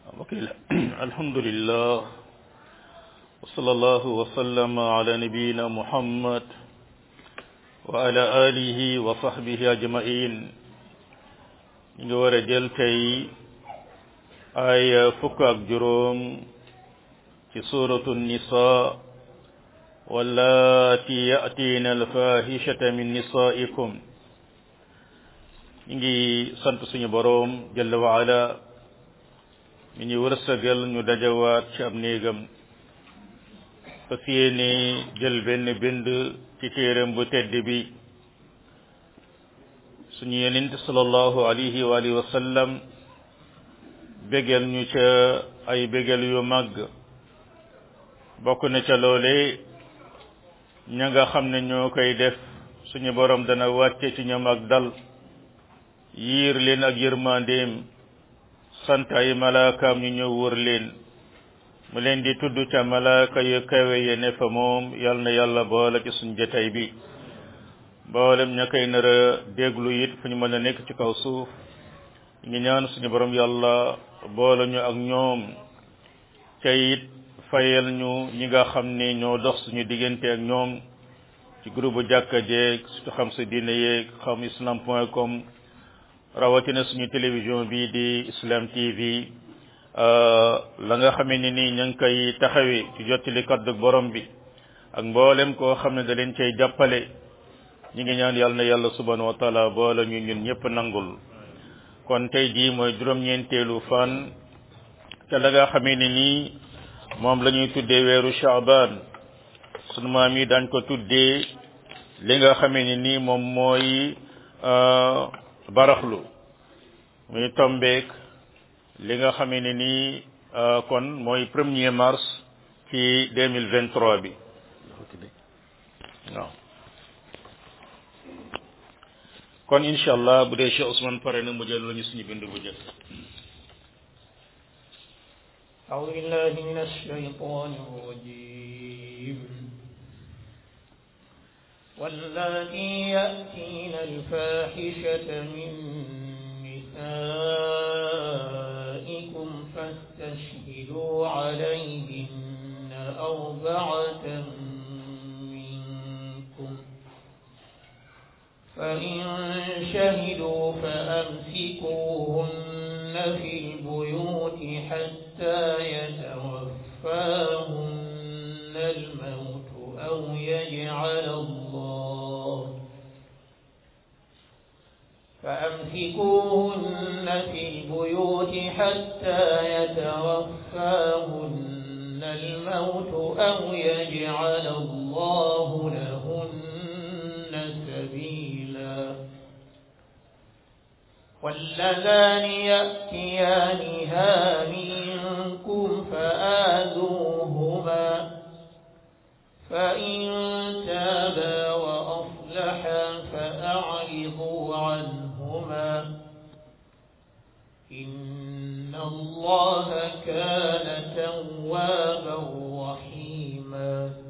وكيل الحمد لله وصلى الله وسلم على نبينا محمد وعلى آله وصحبه أجمعين نجور جلتي آية فكاك جروم في سورة النساء واللاتي يأتين الفاحشة من نسائكم نجي سنت سني بروم جل وعلا mi ñu wërsëgal ñu dajawaat ci ab néegam fas yéene jël benn bind ci téeram bu tedd bi suñu yonent sallallahu alayhi wa alihi wa sallam bégal ñu ca ay bégal yu màgg bokk na ca loole ña nga xam ne ñoo koy def suñu borom dana wàcce ci ñoom ak dal yiir leen ak yërmandeem sant ay malaakaam ñu ñëw wër leen mu leen di tudd ca malaaka yu kawe ye ne fa moom yal na yàlla boole ci suñ jataay bi mboolem ña koy nar a déglu it fu ñu mën a nekk ci kaw suuf ngi ñaan suñu borom yàlla boole ñu ak ñoom ca it fayal ñu ñi nga xam ne ñoo dox suñu diggante ak ñoom ci groupe jàkka jeeg su xam sa diine yeeg xam islam.com rawatina suñu télévision bi di Islam TV la nga xamee ni nii ña ngi koy taxawee ci jottali kaddu borom bi ak mboolem koo xam ne da leen cay jàppale ñi ngi ñaan yàlla na yàlla subhanahu wa taala boole ñu ñun ñëpp nangul kon tey jii mooy juróom-ñeenteelu fan te la nga xamee ni nii moom la ñuy tuddee weeru Shaaban sunu maam yi daañ ko tuddee li nga xamee ni nii moom mooy baraxlu muy tombeek li nga xamee ne nii kon mooy 1er mars ci 2023 bi waaw kon inshallah bu dee Cheikh Ousmane pare na mu jël lañu suñu bind bu jëkk أعوذ بالله من الشيطان الرجيم واللاتي يأتين الفاحشة من نسائكم فاستشهدوا عليهن 4 منكم فإن شهدوا فأمسكوهن في البيوت حتى يتوفاهن الموت أو يجعل فأمسكوهن في البيوت حتى يتوفاهن الموت أو يجعل الله لهن سبيلا واللذان يأتيانها منكم فآذوهما فإن تابا وأصلحا فأعرضوا عنهما إن الله كان توابا رحيما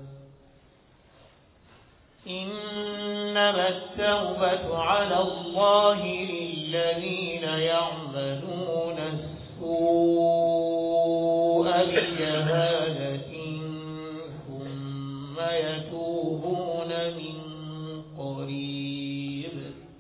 إنما التوبة على الله للذين يعملون السوء بجهالة ثم يتوبون من قريب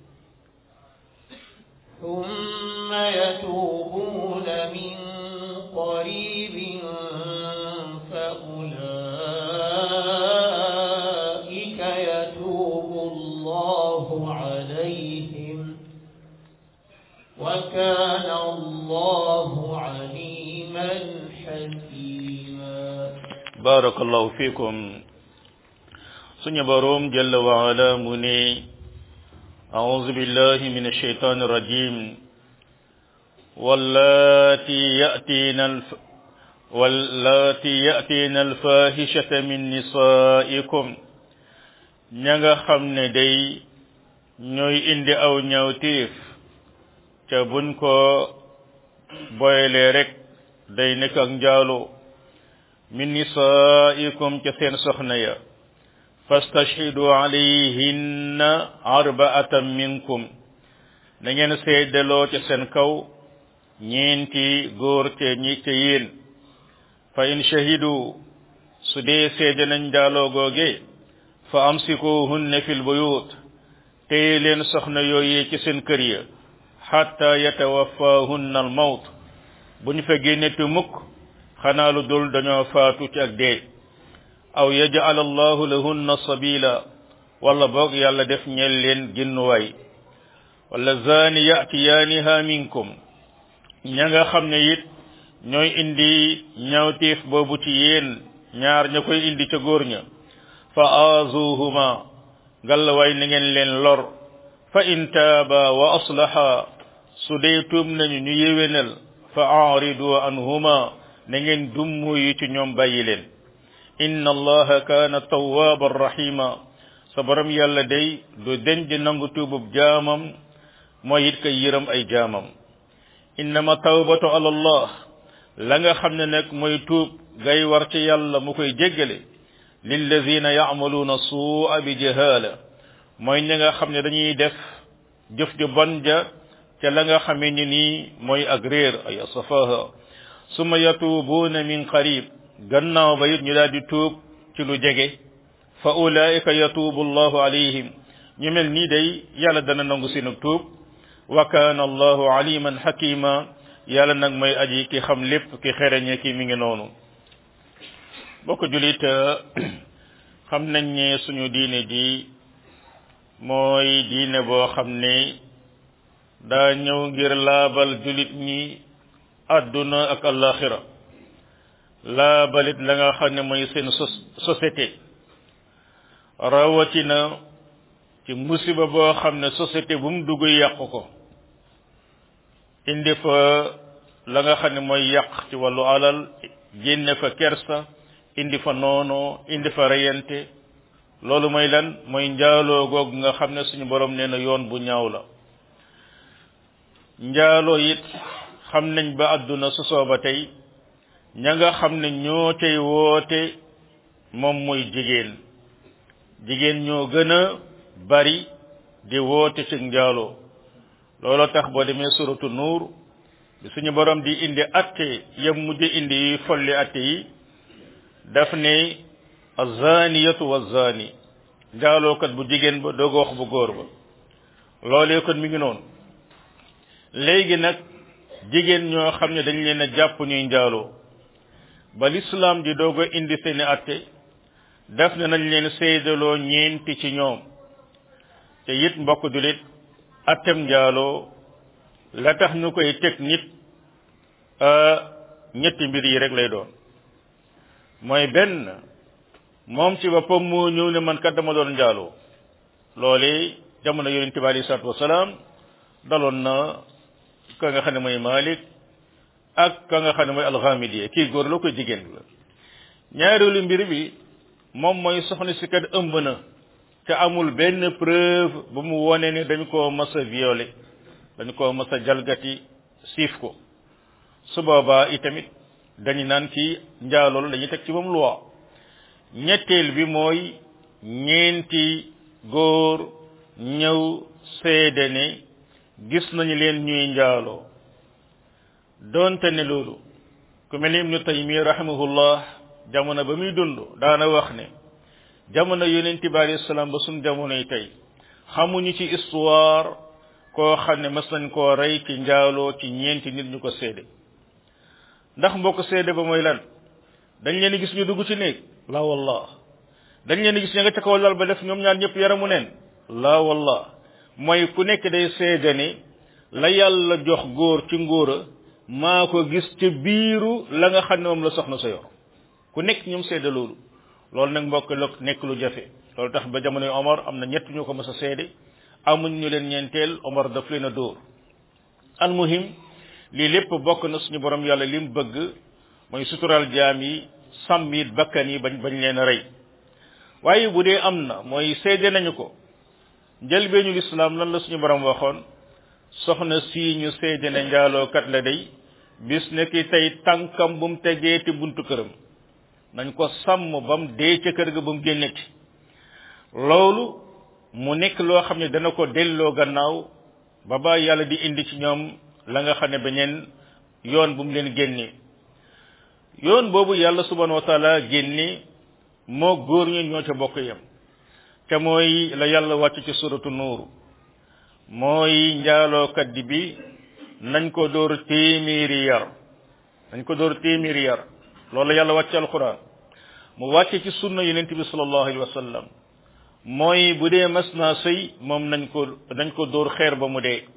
فأولئك يتوب الله عليهم وكان الله عليما حكيما بارك الله فيكم سنة بروم جل وعلا مني أعوذ بالله من الشيطان الرجيم واللاتي يأتين الفاحشة من نسائكم ñanga xamne day ñoy indi aw ñawtif ca buñ ko boyle rek day nek ak njaalo min nisaikum ca seen soxna ya fastashhidu alayhinna arba'atan minkum na ngeen seedelo ca seen kaw ñeenti góor te ñi te yéen fa in shahidu su dee seede nañ njaaloo googe fa amsikuhunna fil buyut téye leen soxna yooyee ci seen kër ya hatta yatawaffahunna al mawt bu ñu fa génneti mukk xanaa lu dul dañoo faatu ci ak dee aw yaj'al allahu lahunna sabila wala boog yàlla def ñel leen ginnuwaay wala zani ya'tiyaaniha minkum ña nga xam ne it ñooy indi ñaawteef boobu ci yéen ñaar ña koy indi ca góor ña fa aazuhuma gallawaay na ngeen leen lor fa in taaba wa aslaha su dee tuub nañu ñu yéwénal fa aaridu anhuma na ngeen dummu yi ci ñoom bàyyi leen inna allaha kaana tawwaban rahima sa borom yàlla day du deñ di nangu tuubub jaamam mooy it kay yërëm ay jaamam innama tawbatu ala allah la nga xam ne nag mooy tuub gay war ci yàlla mu koy jéggale lillazina ya'maluna su'a bi jahala mooy ñi nga xam ne dañuy def jëf ju bon ja ca la nga xamee ni nii mooy ak réer ay safaha summa yatubuuna min qarib gannaaw ba it ñu daal di tuub ci lu jege fa ulaika yatubu allahu alayhim ñu mel nii day yàlla dana nangu seen tuub wa kaana allahu aliman hakima yàlla nag mooy aji ki xam lépp ki xereñe ki mi ngi noonu bokk julit xam nañ ne suñu diine ji mooy diine boo xam ne daa ñëw ngir laabal julit ñi àdduna ak alaxira laabalit la nga xam ne mooy seen société rawatina ci musiba boo xam ne société bu mu dugg yàq ko indi fa la nga xam ne mooy yàq ci wàllu alal génne fa kersa indi fa noono indi fa reyante loolu mooy lan mooy njaaloo goog nga xam ne suñu borom nee na yoon bu ñaaw la njaaloo it xam nañ ba àdduna sosoo ba tey ña nga xam ne ñoo tey woote moom mooy jigéen ñoo gën a bari di woote ci njaaloo looloo tax boo demee suratu nuur bi suñu borom di indi atte yam mujj indi yi folli atte yi daf ne azaniyatu wazani njaalookat bu jigéen ba doog a wax bu góor ba loolee kon mi ngi noonu léegi nag jigéen ñoo xam ne dañ leen a jàpp ñuy njaaloo ba l'islam di doog a indi seeni atte daf ne nañ leen seedaloo ñeenti ci ñoom te it mbokk julit attem njaaloo la tax ñu koy teg nit ñetti mbir yi rek lay doon mooy benn moom ci boppam moo ñëw ne man kat dama doon njaaloo loole jamono yonente bi alayhi salaatu wasalaam daloon na ka nga xam ne mooy Malik ak ka nga xam ne mooy alxamidiye kii góor la koy jigéen la ñaareelu mbir bi moom mooy soxna si kat ëmb na te amul benn preuve bu mu wone ne dañ koo mas a violé dañ koo mas a jalgati siif ko su boobaa itamit dañu naan ci njaaloolu dañuy teg ci moom loi ñetteel bi mooy ñeenti góor ñëw seede ne gis nañu leen ñuy njaaloo doonte ne loolu ku mel ni Ibnu Taymiya rahimahullah jamono ba muy dund daana wax ne jamono yonent bi alayhi salaam ba suñ jamonoy tey xamuñu ci histoire koo xam ne mas nañ koo rey ci njaaloo ci ñeenti nit ñu ko seede ndax mbokk seede ba mooy lan dañ leen gis ñu dugg ci néeg la wallah dañ leen gis ña nga ca kaw lal ba def ñoom ñaar ñëpp yaramu neen la wallah mooy ku nekk day seede ne la yàlla jox góor ci ngóora maa ko gis ci biiru la nga xam ne moom la soxna sa yor ku nekk ñoom seede loolu nag mbokk la nekk lu jafe loolu tax ba jamonoy Omar am na ñett ñu ko mës a seede amuñ ñu leen ñeenteel Omar daf leen a dóor almuhim lii lépp bokk na suñu borom yàlla li mu bëgg mooy sutural jaam yi sàmm it bakkan yi bañ leen a rey waaye bu dee am na mooy seede nañu ko njëlbeenu lislaam lan la suñu borom waxoon soxna sii ñu seede ne njaalookat la day bis ne ki tey tànkam bu mu tegee te buntu këram nañ ko sàmm ba mu dee ca kër ga ba mu génneti loolu mu nekk loo xam ne dana ko delloo gannaaw ba ba yàlla di indi ci ñoom la nga xam ne beneen yoon bu mu leen génne yoon boobu yàlla subhanahu wa taala génne moo góor ñi ñoo ca bokk yam te mooy la yàlla wàcc ci suratu nuur mooy njaalookat bi nañ ko dóor téeméeri yar loolu la yàlla wàcc ci alquran mu wàcce ci sunna yonent bi sallallahu alayhi wa sallam mooy bu dee mas naa sëy moom nañ ko dóor xeer ba mu dee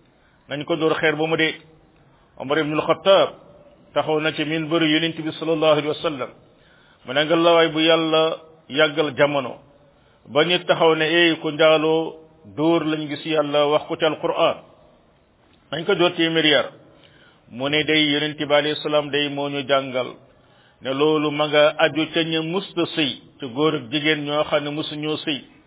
Omar ibn al-Khattab taxaw na ci min bëri yonent bi sallallahu alayhi wa sallam mu ne nga lawaay bu yàlla yàggal jamono ba nit taxaw ne ku njaaloo dóor lañ gis yàlla wax ko ci alquran nañ ko dóor téeméer yar mu ne day yonent bi alayhi salaam day moo ñu jàngal ne loolu ma nga aju ca ña musta sëy ci góor ak jigéen ñoo xam ne musuñoo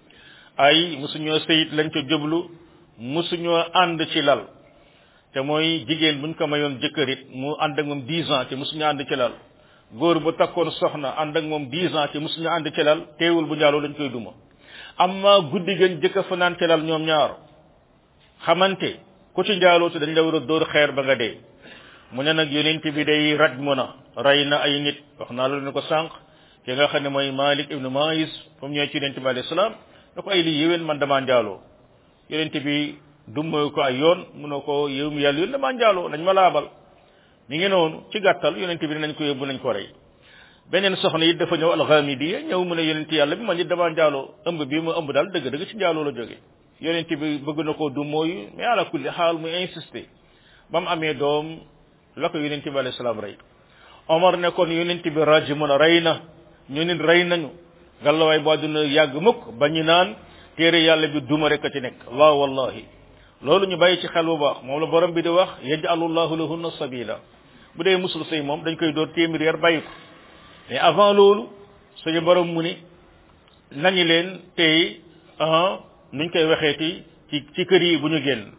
sëy lañ ca jublu musuñoo ànd ci lal te mooy jigéen buñ ko mayoon jëkkërit mu ànd ak moom 10 ans te musuñu ànd ci lal góor bu takkoon soxna ànd ak moom 10 ans te musuñu ànd ci lal teewul bu njaaloo dañ koy duma amma guddi gën jëkk fanaan ci lal ñoom ñaar xamante ku ci njaaloo te dañ la war a dóor xeer ba nga dee mu ne nag yonent bi day rajmu na rey na ay nit wax naa la ne ko sànq ki nga xam ne mooy Malik ibn Maïs comme ñëwee ci yonent bi alayhi salaam da ko ay lii yéwén man damaa njaaloo yonent bi dummoy ko ay yoon mu ne ko yow mi yàlla yoon damaa njaaloo nañ ma laabal mi ngi noonu ci gàttal yonent bi nañ ko yóbbu nañ ko rey beneen soxna it dafa ñëw al-Ghamidiyya ñëw mu ne yonent yàlla bi man it damaa njaaloo ëmb bii mu ëmb daal dëgg ci njaaloo la jóge yonent bi bëgg na koo dummooyu mais ala kulli xaal muy insister ba mu amee doom la ko yonent bi alayhi salaam rey Omar ne kon yonent bi raji mun a rey na ñu nit rey nañu gàllawaay boo duna yàgg mukk ba ñu naan téere yàlla bi duma rek a ci nekk la wallahi loolu ñu bàyyi ci xel bu baax moom la borom bi di wax yaj'alullahu lahunna sabila bu dee musul sëy moom dañ koy door téeméer yar bàyyi ko mais avant loolu suñu borom mu ni nañu leen tey nuñ koy waxeeti ci kër yi bu ñu génn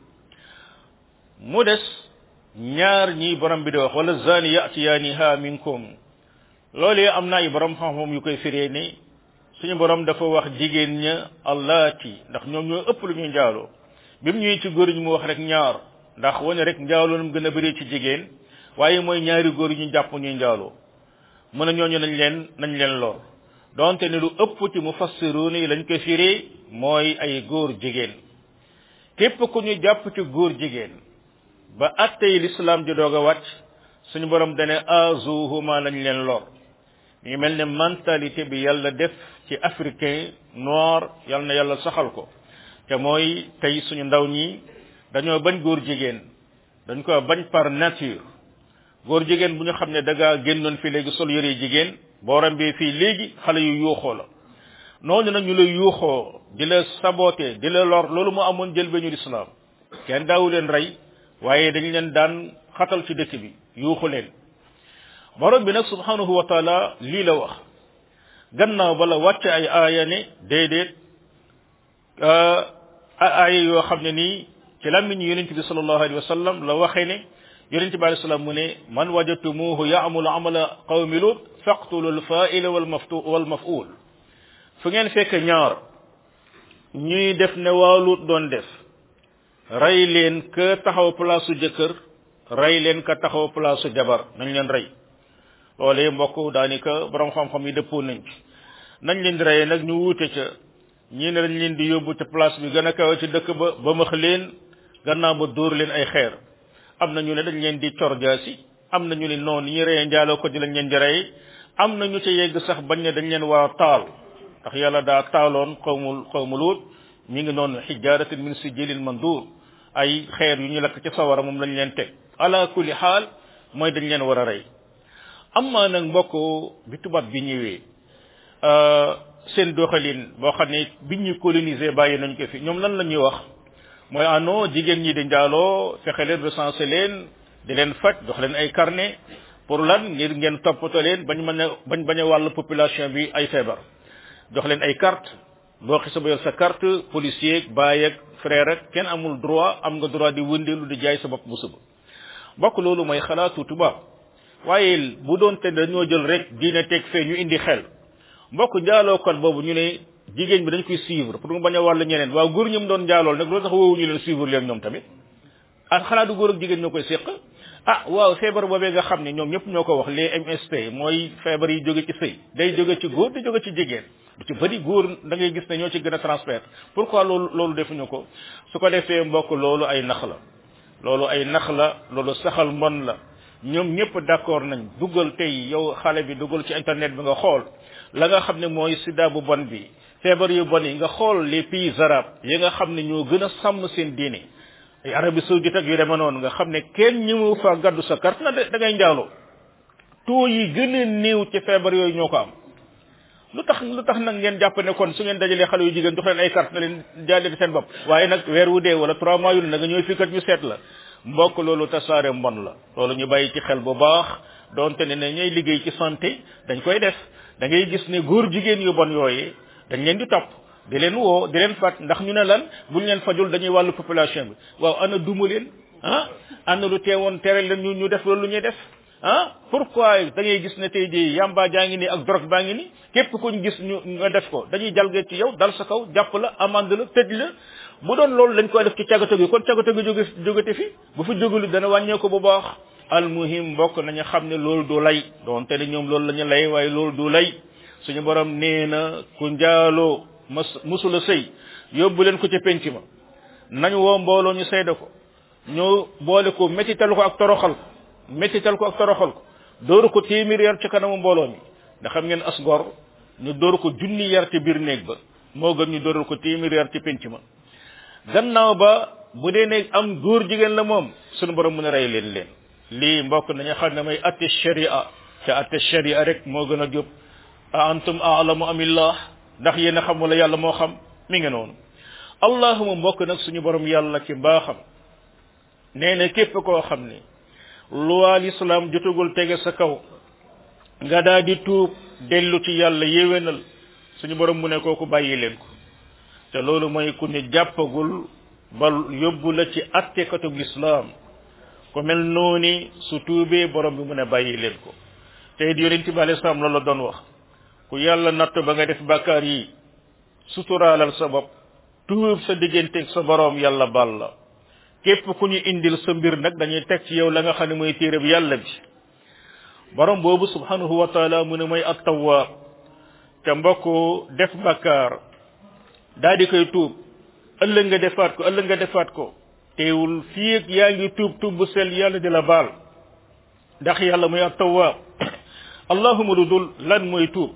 mu des ñaar ñi borom bi di wax wala zani ya'tiyaaniha minkum loolu am na ay borom xam-xam yu koy firee ni suñu borom dafa wax jigéen ña allaati ndax ñoom ñoo ëpp lu ñuy njaaloo bi mu ñëwee ci góor ñi mu wax rek ñaar ndax wane rek njaaloo nam gën a bëri ci jigéen waaye mooy ñaari góor ñu jàpp ñuy njaaloo mu ne ñooñu nañ leen lor donte ne lu ëpp ci mufassiruun yi lañ koy firee mooy ay góor jigéen képp ku ñu jàpp ci góor jigéen ba attey l'islam di doog a wàcc suñu borom dane azuhuma lañ leen lor ñu mel ne mentalité bi yàlla def ci africain noir yàlla na yàlla saxal ko te mooy tey suñu ndaw ñi dañoo bañ góor jigéen dañ ko bañ par nature góor jigéen bu ñu xam ne da ngaa génnoon fi léegi sol yëre jigéen boo rambee fii léegi xale yu yuuxoo la noonu nag ñu la yuuxoo di la saboté di la lor loolu moo amoon jël ba ñu lislaam kenn daawu leen rey waaye dañu leen daan xatal ci dëkk bi yuuxu leen borom bi nag subhanahu wa taala lii la wax gannaaw bala wàcc ay aaya ne déedéet aaya yoo xam ne nii ci làmmiñ yonent bi sallallahu alayhi wa sallam la waxee ne yonent bi alayhi salaam mu ne man wajadtumuhu ya'malu amala qawmi lut faqtulu al-fa'ila wal maf'ul fu ngeen fekk ñaar ñuy def ne waa Lut doon def rey leen ka taxaw place su jëkkër rey leen ka taxaw place su jabar nañ leen rey loolee mbokk daanaka borom xam-xam yi dëppoo nañ ci nañ leen di reyee nag ñu wuute ca ñii ne dañ leen di yóbbu ca place bi gën a kawe ci dëkk ba max leen gannaaw ba dóor leen ay xeer am na ñu ne dañ leen di cor jaasi am na ñu ne noonu ñi reyee njaaloo ko di lañ leen di rey am na ñu ca yegg sax bañ ne dañ leen war a taal ndax yàlla daa taaloon xawmu Luut mi ngi noonu hijaaratin min sijilin mandur ay xeer yu ñu lakk ci sawara moom lañ leen teg ala kulli xaal mooy dañ leen war a rey amma nag mbokk bi tubaab bi ñëwee seen doxalin boo xam ne biñ ñu coloniser bàyyi nañ ko fi ñoom lan la ñuy wax mooy ano jigéen ñi di njaaloo fexe leen recensé leen di leen faj jox leen ay carnet pour lan ngir ngeen toppatoo leen bañ bañ a wàll population bi ay feebar jox leen ay carte boo xisa ba yor sa carte policier baay ak frère ak kenn amul droit am nga droit di wëndeelu di jaay sa bopp musuba bokk loolu mooy xalaatu tubaab waaye bu doon te dañoo jël rek diine teg fee ñu indi xel mbokk njaalookat boobu ñu ne jigéen bi dañ koy suivre pour mu bañ a wàll ñeneen waaw góor ñi mu doon njaalool nag loolu tax woowu ñu leen suivre leen ñoom tamit ak xalaatu góor ak jigéen ñoo koy séq ah waaw feebar boobee nga xam ne ñoom ñëpp ñoo ko wax les MST mooy feebar yi jóge ci sëy day jóge ci góor di jóge ci jigéen du ci bëri góor da ngay gis ne ñoo ci gën a transmettre pourquoi loolu defuñu ko su ko defee mbokk loolu ay nax la loolu saxal mbon la ñoom ñëpp d'accord nañ duggal tey yow xale bi duggal ci internet bi nga xool la nga xam ne mooy sida bu bon bi feebar yu bon yi nga xool les pays arabes yi nga xam ne ñoo gën a sàmm seen diine ay Arabie saoudite ak yu deme noonu nga xam ne kenn ñi mu fa gaddu sa carte na da ngay njaaloo taux yi gën a néew ci feebar yooyu ñoo ko am lu tax nag ngeen jàpp ne kon su ngeen dajalee xale yu jigéen jox leen ay carte na leen jaale seen bopp waaye nag weer wu dee wala 3 mois yu ne nga ñooy fii kat ñu seet la mbokk loolu tasaare mbon la loolu ñu bàyyi ci xel bu baax donte ne ñooy liggéey ci santé dañ koy def da ngay gis ne góor jigéen yu bon yooyu dañ leen di topp di leen woo di leen fat ndax ñu ne lan buñ leen fajul dañuy wàllu population bi waaw ana duma leen ana lu teewoon tere leen ñu def loolu lu ñuy def pourquoi da ngay gis ne tey jii yamba jaa ngi ni ak drogue baa ngi ni képp kuñ gis ñu nga def ko dañuy jalgee ci yow dal sa kaw jàpp la amande la tëj la bu doon loolu lañ koy def ci cagatu gi kon cagatu gi jógate fi bu fi jógulu dana wàññeeku bu baax almuhim mbokk nañu xam ne loolu du lay doonte ne ñoom loolu la ñu lay waaye loolu du lay suñu borom nee na ku njaaloo musula sëy yóbbu leen ko ca penc ma nañu woo mbooloo ñu seede ko ñu boole ko métital ko ak toroxal ko dóoru ko téeméer yar ci kanamu mbooloo mi ndax xam ngeen as gor ñu dóoru ko junni yar ci biir néeg ba moo gën ñu dóoru ko téeméer yar ci penc ma gannaaw ba bu dee ne am góor jigéen la moom suñu borom mën a rey leen lii mbokk nañu xam ne may atte sharia te atte sharia rek moo gën a jub a antum a'lamu amillah ndax yéen a xam wala yàlla moo xam mi ngi noonu allahuma mbokk nag suñu borom yàlla ci mbaaxam nee na képp koo xam ne loi l'islam jotagul tege sa kaw nga daal di tuub dellu ci yàlla yéwénal suñu borom mu ne kooku bàyyi leen ko te loolu mooy ku ne jàppagul ba yóbbu la ci attekatub l'islam ku mel noonu su tuubee borom bi mu ne bàyyi leen ko te it yonent bi alayhi salaam loolu la doon wax ku yàlla natt ba nga def bàkkaar yi suturaalal sa bopp tuub sa digganteeg sa borom yàlla baal la képp ku ñu indil sa mbir nag dañuy teg ci yow la nga xam ne mooy téere bi yàlla bi borom boobu subhanahu wa taala mu ne mooy at-tawwaab te mbokk def bàkkaar daa di koy tuub ëllëg nga defaat ko teewul fii ak yaa ngi tuub bu sell yàlla di la baal ndax yàlla mooy at-tawwaab allahuma lu dul lan mooy tuub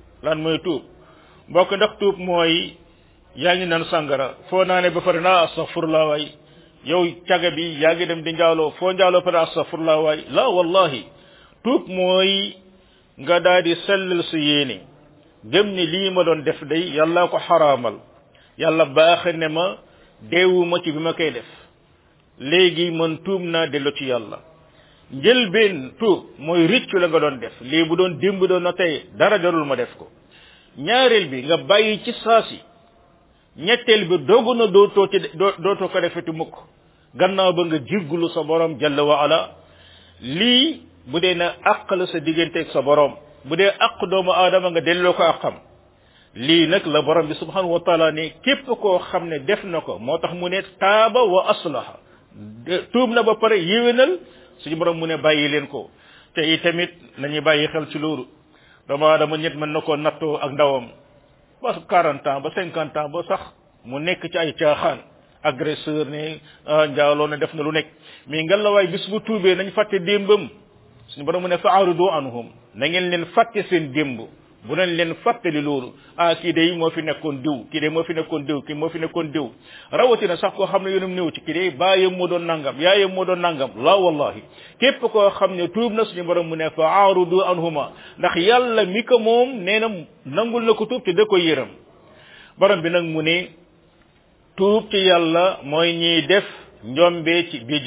mbokk ndax tuub mooy yaa ngi naan sàngara foo naane ba pare naa astaghfirullah waay yow caga bi yaa ngi dem di njaaloo foo njaaloo pare astaghfirullah waay la wallahi tuub mooy nga daal di sellal sa yéene gëm ni lii ma doon def day yàlla ko xaraamal yàlla baaxe ne ma deewuma ci bi ma koy def léegi man tuub naa dellu ci yàlla njëlbeen tuub mooy rëccu la nga doon def lii bu doon démb doon na tey dara jarul ma def ko ñaareel bi nga bàyyi ci saasi ñetteel bi dogu na dootoo ko defeti mukk gannaaw ba nga jéggulu sa borom jalla wa ala lii bu dee na àq la sa digganteeg sa borom bu dee àq doomu aadama nga delloo ko àqam lii nag la borom bi subhanahu wa taala ne képp koo xam ne def na ko moo tax mu ne taaba wa aslaha tuub na ba pare yéwénal suñu borom mu ne bàyyi leen ko te itamit nañuy bàyyi xel ci loolu doomu aadama ñett mën na koo nattoo ak ndawam ba 40 ans ba 50 ans ba sax mu nekk ci ay caaxaan agresseur ne njaaloo ne def na lu nekk mais ngelawaay bis bu tuubee nañ fàtte démbam suñu borom mu ne fa'aridu anhum na ngeen leen fàtte seen démb bu leen leen fàttali loolu kii de moo fi nekkoon diw kii moo fi nekkoon diw rawatina sax koo xam ne yoonam néew ci kii de baayam moo doon nangam yaayam moo doon nangam la wallahi képp koo xam ne tuub na suñu borom mu ne fa'aridu anhuma ndax yàlla mi ko moom nee na nangul na ko tuub te da koy yërëm borom bi nag mu ne tuub ci yàlla mooy ñiy def njombe ci bi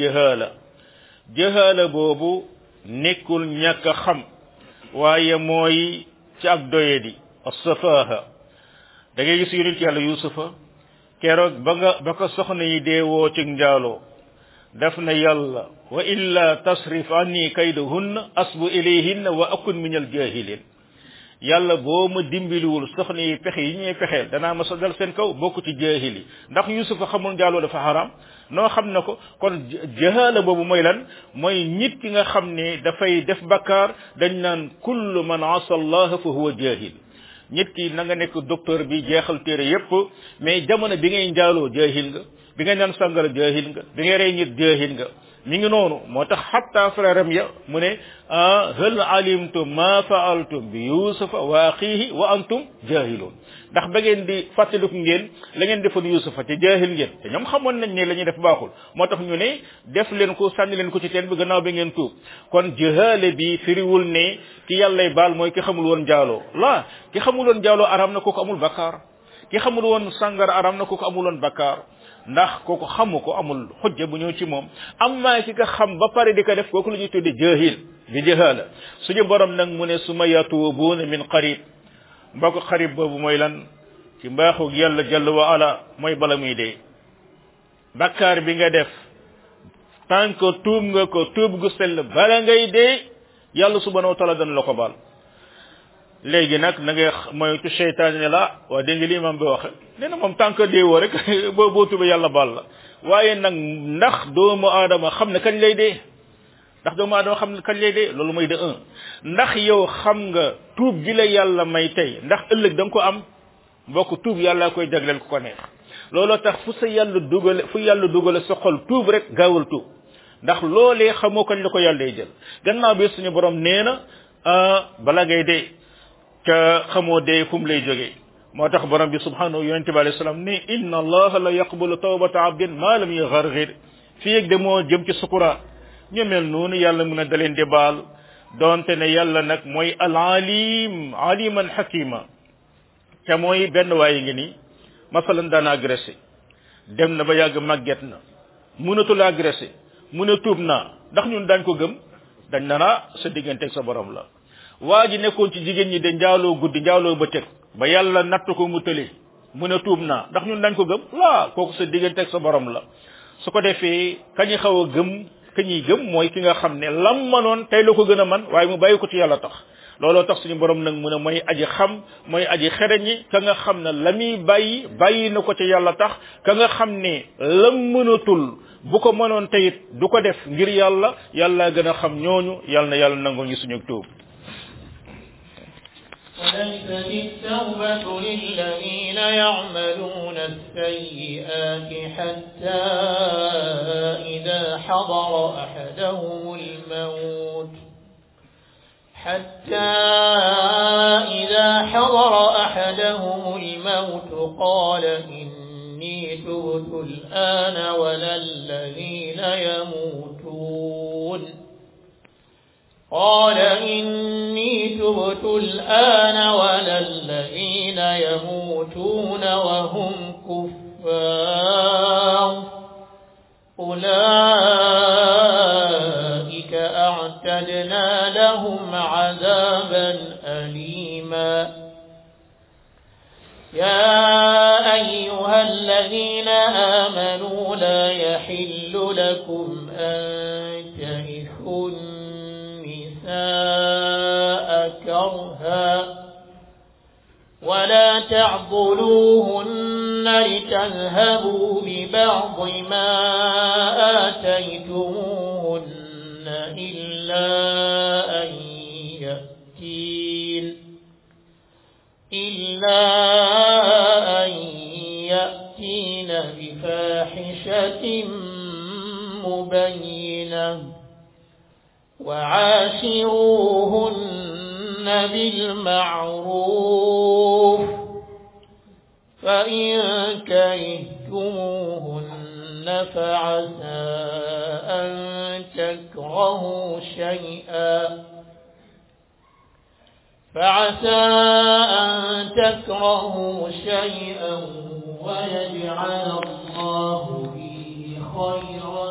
jahaala boobu nekkul ñàkk a xam waaye mooy ci ak doyedi as-safaha da ngay gis yonent yàlla yusufa keroog ba ko soxna yi deewoo ci njaaloo def na yàlla wa illa tasrif anni kaydahunna asbu ilayhinna wa akun min al-jahilin yàlla boo ma dimbiliwul soxna yi pexe yi ñuy pexeel danaa ma sa dal seen kaw bokk ci jaahili ndax yusufa xamul njaaloo dafa haram noo xam na ko kon jahala boobu mooy lan mooy nit ki nga xam ne dafay def bakkaar dañ naan kullu man asa allah fa huwa jahil nit ki na nga nekk docteur bi jeexal téere yépp mais jamono bi ngay njaaloo jaahil nga bi ngay naan sàngara jaahil nga bi ngay rey nit jaahil nga mi ngi noonu moo tax xatta frère am ya mu ne hal alimtum ma faaltum bi yusufa wa axihi wa antum jahilun ndax ba ngeen di fàttaliku ngeen la ngeen defoon yusufa te jaahil ngeen te ñoom xamoon nañ ne la ñuy def baaxul moo tax ñu ne def leen ko sànni leen ko ci teen bi gannaaw bi ngeen tuub kon jahaale bi firiwul ne ki yàllay baal mooy ki xamul woon njaaloo la ki xamul woon njaaloo aram na kooku amul bakkaar ki xamul woon sàngara aram na kooku amul woon bakkaar ndax kooku xamu ko amul xujja bu ñëw ci moom am maa ki nga xam ba pare di ko def kooku la ñuy tudde jahil bi jahala suñu borom nag mu ne suma yatubuuna min qarib mbokk xarib boobu mooy lan ci mbaaxu yàlla jalla wa ala mooy bala muy dee bakkaar bi nga def tant que tuub nga ko tuub gu sell bala ngay dee yàlla subhanahu wa taala dana la ko baal léegi nag na ngay moytu seytaane ne la waa dégg nga li imam bi waxe nee na moom tant que deewoo rek boo tuubee yàlla baal la waaye nag ndax doomu aadama xam ne kañ lay dee ndax doomu aadama xam ne kañ lay dee loolu mooy de un ndax yow xam nga tuub bi la yàlla may tey ndax ëllëg da nga ko am mbokk tuub yàlla koy jagleel ku ko neex looloo tax fu yàlla dugale sa xol tuub rek gaawal tuub ndax loolee xamoo kañ la ko yàlla day jël gannaaw bi suñu borom nee na bala ngay dee ca xamoo dee fu mu lay jógee moo tax borom bi subhanahu yonente bi alayhi salaam ni inna allaha la yaqbalu tawbata abdin ma lam yugharghir fii ak de moo jëm ci sukuraat ñu mel noonu yàlla mun a daleen di baal donte ne yàlla nag mooy al alim aliman hakima te mooy benn waaye ngi ni masalan daan agressé dem na ba yàgg màgget na mënatul agressé mu ne tuub naa ndax ñun dañ ko gëm dañ nana sa digganteeg sa borom la waa ji nekkoon ci jigéen ñi de njaaloo guddi njaaloo bëccëg ba yàlla natt ko mu tële mu ne tuub naa ndax ñun dañ ko gëm laa kooku sa digganteeg sa borom la su ko defee kañu xaw a gëm ka ñuy gëm mooy ki nga xam ne lam manoon tey la ko gën a man waaye mu bàyyi ko ci yàlla tax looloo tax suñu borom nag mu ne mooy aji xam mooy aji xereñi ka nga xam ne la muy bàyyi na ko ci yàlla tax ka nga xam ne lam mënatul bu ko mënoon teyit du ko def ngir yàlla yàlla gën a xam ñooñu yàlla na yàlla nangu ñu suñu tuub وليست التوبة للذين يعملون السيئات حتى إذا حضر أحدهم الموت قال إني تبت الآن ولا الذين يموتون وهم كفار أولئك أعتدنا لهم عذابا أليما يا أيها الذين آمنوا لا يحل لكم أن ترثوا النساء كرها ولا تعضلوهن لتذهبوا ببعض ما آتيتموهن إلا أن يأتين بفاحشة مبينة وعاشروهن بالمعروف فإن كرهتموهن فعسى أن تكرهوا شيئا ويجعل الله فيه خيرا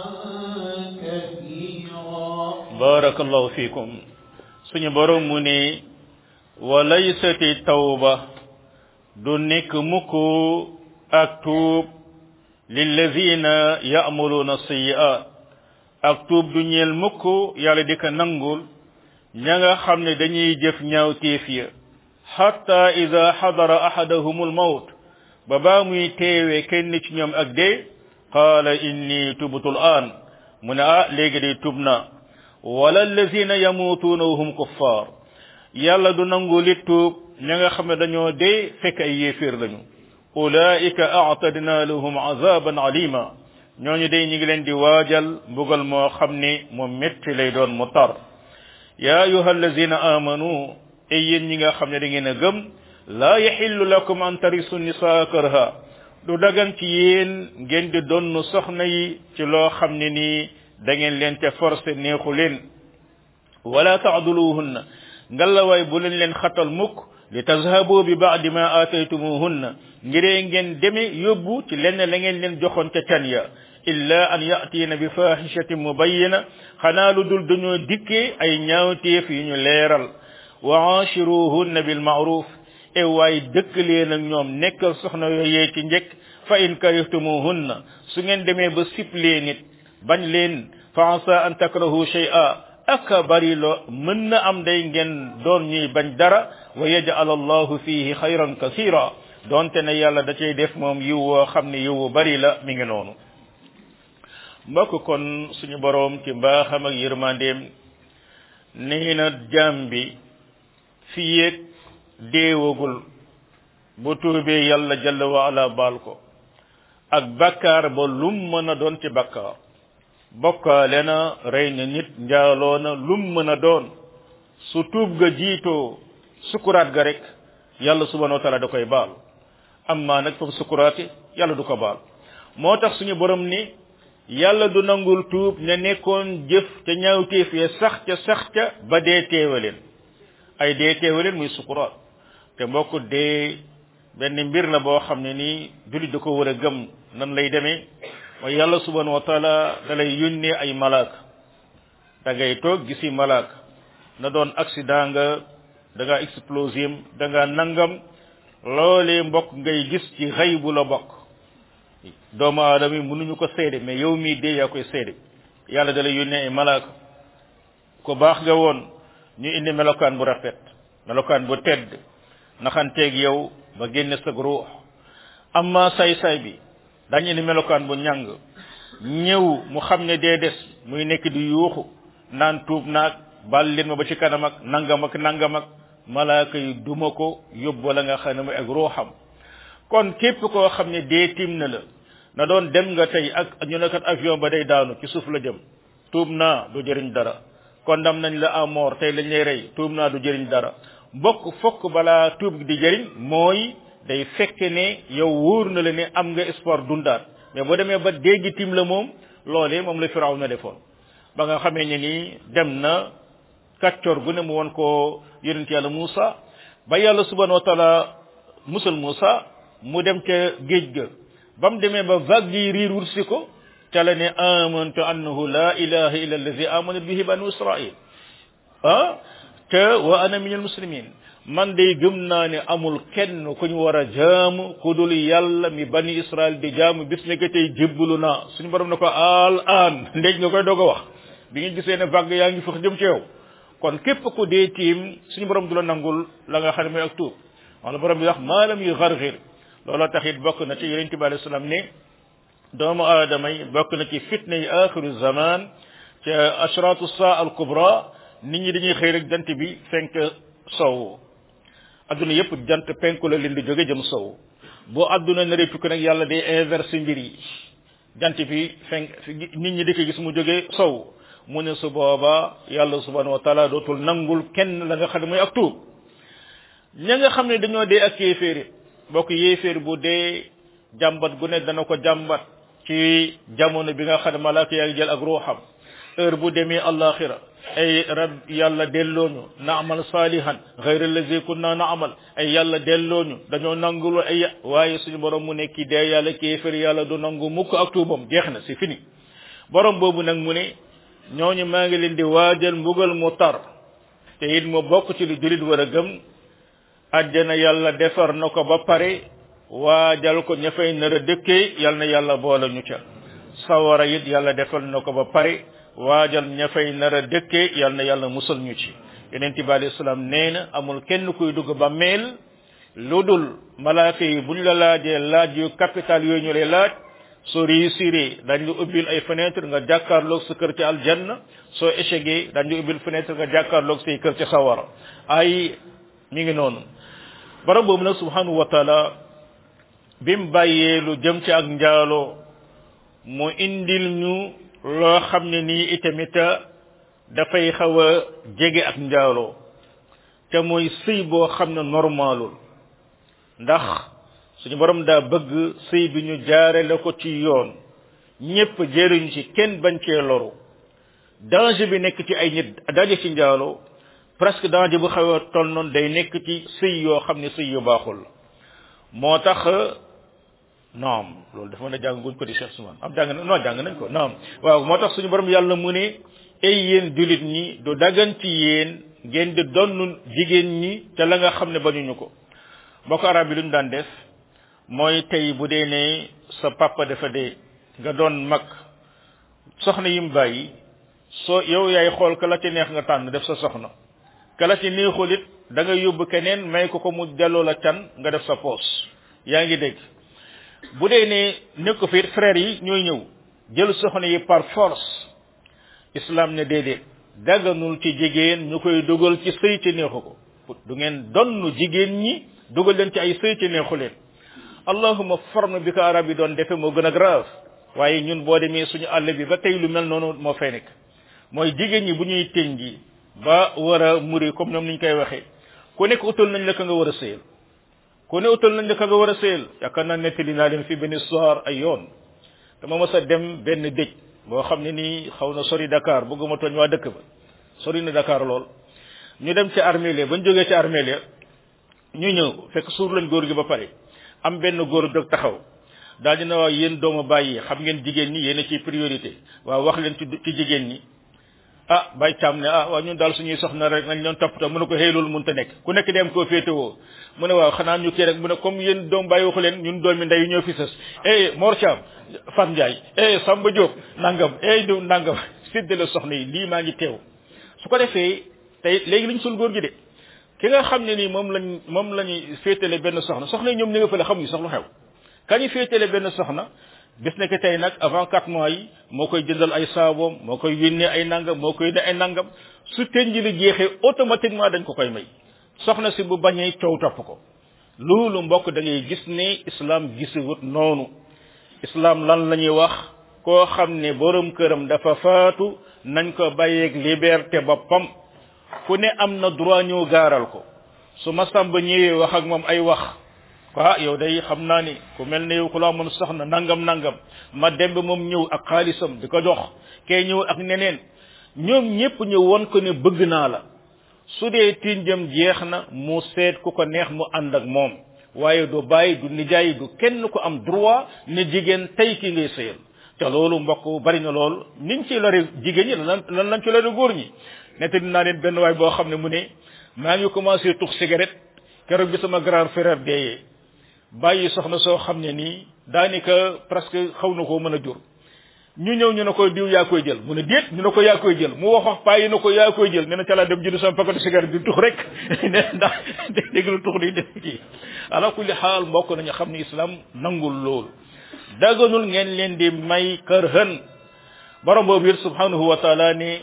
كثيرا. بارك الله فيكم. suñu borom mu ne walaysati tawba du nekk mukk ak tuub lillazina ya'maluna sayyi'at ak tuub du ñeel mukk yàlla di ko nangul ña nga xam ne dañuy jëf ñaaw téef ya hatta ida xadara ahadahum almawt ba baa muy teewee kenn ci ñoom ak dee qaala inni tubtu al'an mu ne léegi day tub na wala allazina yamutuuna wa hum kuffar yàlla du nangu li tuub ña nga xam ne dañoo dee fekk ay yéeféer lañu ulaika a'tadna lahum azaban alima ñooñu day ñi ngi leen di waajal mbugal moo xam ni mu metti lay doon mu tar ya ayuha allazina amanu ay yéen ñi nga xam ne da ngeen a gëm laa yaxillu lakum an tarisu nisaa karha du dagan ci yéen ngeen di donn soxna yi ci loo xam ne nii da ngeen leen te forcé neexu leen wala taaduluhunna ngalawaay bu leen xatal mukk li tazhabu bi ba'di ma ataytumuhunna ngiree ngeen deme yóbbu ci lenn la ngeen leen joxoon ca can ya illa an ya'tina bi fahishatin mubayyina xanaa lu dul dañoo dikkee ay ñaawteef yu ñu leeral wa ashiruhunna bil ma'ruf e waay dëkk leen ak ñoom nekkal soxna yooyee ci njëkk fa in karihtumuhunna su ngeen demee ba siplee nit bañ leen fa asa an takrahu shay'a aka bari lo mën na am day ngeen doon ñuy bañ dara wa yaj'al allahu fihi xayran kasira donte ne yàlla da cay def moom yiw woo xam ne yiw bari la mi ngi noonu mbokk kon suñu boroom ci mbaaxam ak yërmandeem nee na jaam bi fi yéeg deewagul bu tuubee yàlla jalla wa ala baal ko ak bakkaar ba lum mën a doon ci bakkaar bokkaale na rey na nit njaaloo na lum mën a doon su tuub ga jiitoo sukuraat ga rek yàlla subhanahu wa taala da koy baal amma nag foofu sukuraate yàlla du ko baal moo tax suñu borom ni yàlla du nangul tuub ña nekkoon jëf ca ñaawteef ya sax ca ba dee teewaleen ay dee teewaleen muy sukuraat te mbokk dee benn mbir la boo xam ne nii jullit da ko war a gëm nan lay demee mooy yàlla subhanahu wa taala da lay yónnee ay malaaka da ngay toog gisi malaaka na doon accident nga da ngaa explosive da ngaa nangam loolee mbokk ngay gis ci xëy bu la bokk doomu aadama yi mënuñu ko seede mais yow mii dee yaa koy seede yàlla da lay yónnee ay malaaka ko baax nga woon ñu indi melokaan bu rafet melokaan bu tedd naxanteeg yow ba génne sa ruux amma say-say bi dañu indi melokaan bu ñàng ñëw mu xam ne dee des muy nekk di yuuxu naan tuub naag bal leen ma ba ci kanam ak nangam ak malaaka yi duma ko yóbbu la nga xam ne mooy ak ruuxam kon képp koo xam ne dee tim na la na doon dem nga tey ak ñu ne kat avion ba day daanu ci suuf la jëm tuub naa du jëriñ dara kon dam nañ la à mort tey lañ lay rey tuub naa du jëriñ dara mbokk fokk balaa tuub di jëriñ mooy day fekk ne yow wóor na la ne am nga espoir dundaat mais boo demee ba déggi tim la moom loolee moom la Firaw na defoon ba nga xamee ne nii dem na kàccoor gu ne mu won ko yonent yàlla Muusa ba yàlla subhanahu wa taala musal Muusa mu dem ca géej ga ba mu demee ba vague yi riir wursi ko ca la ne amantu annahu la ilaha illa allazi amanat bihi banu israil te wa ana minal muslimin man day gëm naa ne amul kenn ku ñu war a jaamu ku dul yàlla mi bani israil di jaamu bis ne que tey jébbalu naa suñu borom ne ko al an ndéej nga koy doog a wax bi nga gisee ne vague yaa ngi fëx jëm ci yow kon képp ku dee tiim suñu borom du la nangul la nga xam ne mooy ak tuub wala borom bi wax maalam yu xarxir looloo tax it bokk na ci yonent bi alayhi salaam ne doomu aadama yi bokk na ci fitna yi axiru zaman ci ashratu saa al kubra nit ñi dañuy xëy rek jant bi fenk sow adduna yëpp jant penku la leen di jóge jëm sow boo adduna naree tukki nag yàlla day inversé mbir yi jant bi fenk nit ñi di ko gis mu jóge sow mu ne su booba yàlla subhanahu wa taala dootul nangul kenn la nga xam ne mooy ak tuub ña nga xam ne dañoo dee ak yéeféer bokk yéeféer bu dee jàmbat gu ne dana ko jàmbat ci jamono bi nga xam ne malaaka yaa ngi jël ak ruuxam heure bu demee allaxira ay rab yàlla dellooñu na amal salihan ghayra allazi kunna na amal ay yàlla dellooñu dañoo nangul ay waaye suñu borom mu nekki dee yàlla kéeféer yàlla du nangu mukk ak tuubam jeex na c'est fini borom boobu nag mu ne ñooñu maa ngi leen di waajal mbugal mu tar te it mu bokk ci lu julit war a gëm àjjana yàlla defar na ko ba pare waajal ko ña fay nar a dëkkee yal na yàlla boole ñu ca sawara it yàlla defal na ko ba pare waajal ña fay nar a dëkkee yal na yàlla musal ñu ci yonent bi alayhi salaam nee na amul kenn kuy dugg ba meel lu dul malaaka yi buñ la laajee laaj yu capital yooyu ñu lay laaj soo réussir dañ la ubbil ay fenêtre nga jàkkaarloog sa kër ci aljanna soo échecgee dañ la ubbil fenêtre nga jàkkaarloog say kër ci sawara ay mi ngi noonu borom boobu nag subhanahu wa taala bim bàyyee lu jëm ci ak njaaloo mu indil ñu loo xam ne nii itamit dafay xaw a jege ak njaaloo te mooy sëy boo xam ne normalul ndax suñu borom daa bëgg sëy bi ñu jaarale ko ci yoon ñépp jëriñ ci kenn bañ cee loru danger bi nekk ci ay nit daje ci njaaloo presque danger bu xaw a toll noonu day nekk ci sëy yoo xam ne sëy yu baaxul la moo tax naam loolu dafa mën a jàng guñ ko di Cheikh Soumane am jàng non jàng nañ ko naam waaw moo tax suñu borom yàlla mu ne ay yéen jullit ñi du dagan ci yéen ngeen di donn jigéen ñi te la nga xam ne bañuñu ko mbokk arab yi lu ñu daan def mooy tey bu dee ne sa papa dafa dee nga doon mag soxna yim bàyyi soo yow yaay xool ka la ci neex nga tànn def sa soxna ka la ci neexul it da nga yóbbu keneen may ko mu delloo la can nga def sa poos yaa ngi dégg bu dee ne nekk ko fi frères yi ñooy ñëw jël soxna yi par force islam ne déedéet daganul ci jigéen ñu koy dugal ci sëy ci neexu ko du ngeen donnu jigéen ñi dugal leen ci ay sëy ci neexu leen allahuma forme bi ko arab yi doon defe moo gën a grave waaye ñun boo demee suñu àll bi ba tey lu mel noonu moo fay nekk mooy jigéen ñi bu ñuy tëñ ji ba war a muri comme ñoom niñ koy waxee ku nekk utal nañ la ka nga war a sëyal ku ne utal nañ la ka nga war a sëyal yaakaar naa nettali naa leen fi benn histoire ay yoon dama mës a dem benn dëj boo xam ne nii xaw na sori Dakar bëgguma tooñ waa dëkk ba sori na Dakar lool ñu dem ci armée bañ jógee ci armée ñu ñëw fekk suur lañ góor gi ba pare am benn góor dog taxaw daal dina waaw yéen doomu bàyyi xam ngeen jigéen ñi yéen a ci priorité waaw wax leen ci jigéen ñi ah bay caam ne ah waaw ñun daal suñuy soxna rek nañ leen toppatoo mu ne ko xëy loolu mënta nekk ku nekk dem koo féetewoo mu ne waaw xanaa ñu kii rek mu ne comme yéen doomu bàyyi waxu leen ñun doomi ndey ñoo fi sës Mor Thiam Fat Ndiaye Samba Diop nangam du nangam séddale soxna yi lii maa ngi teew su ko defee tey léegi liñ sul góor gi de ki nga xam ne nii moom lañuy féetale benn soxna yi ñoom ni nga fële xamuñu sax lu xew kañu féetale benn soxna bis nekk tey nag avant 4 mois yi moo koy jëndal ay saaboom moo koy yónnee ay nangam moo koy ne ay nangam su tënj li jeexee automatiquement dañ ko koy may soxna si bu bañee coow topp ko loolu mbokk da ngay gis ne islam gisuwut noonu islam lan la ñuy wax koo xam ne borom këram dafa faatu nañ ko bàyyeeg liberté boppam ku ne am na droit ñëw gaaral ko su ma sàmba ñëwee wax ak moom ay wax yow day xam naa ni ku mel ne yow ku la amoon soxna nangam ma dem ba moom ñëw ak xaalisam di ko jox kee ñëw ak neneen ñoom ñépp ñu won ko ne bëgg naa la su dee tinjam jeex na mu seet ku ko neex mu ànd ak moom waaye du bàyyi du nijaay du kenn ku am droit ne jigéen tey ki ngay sëyal te loolu mbokk bari na lool niñ ci lore jigéen ñi lan lañ ci lore góor ñi nete dinaa leen benn waay boo xam ne mu ne maa ngi commencé tux cigarette keroog bi sama grand frère deeyee bàyyi soxna soo xam ne nii daanaka presque xaw na koo mën a jur ñu ñëw ñu ne ko diw yaa koy jël mu ne déet ñu ne ko yaa koy jël mu wax bàyyi na ko yaa koy jël nee na ca laa dem jënd sama paquet cigarette di tux rek ne ndax dégg lu tux di def kii ala kulli xaal mbokk nañu xam ne islam nangul loolu daganul ngeen leen di may kërhën borom boobu yit subhanahu wa taala ne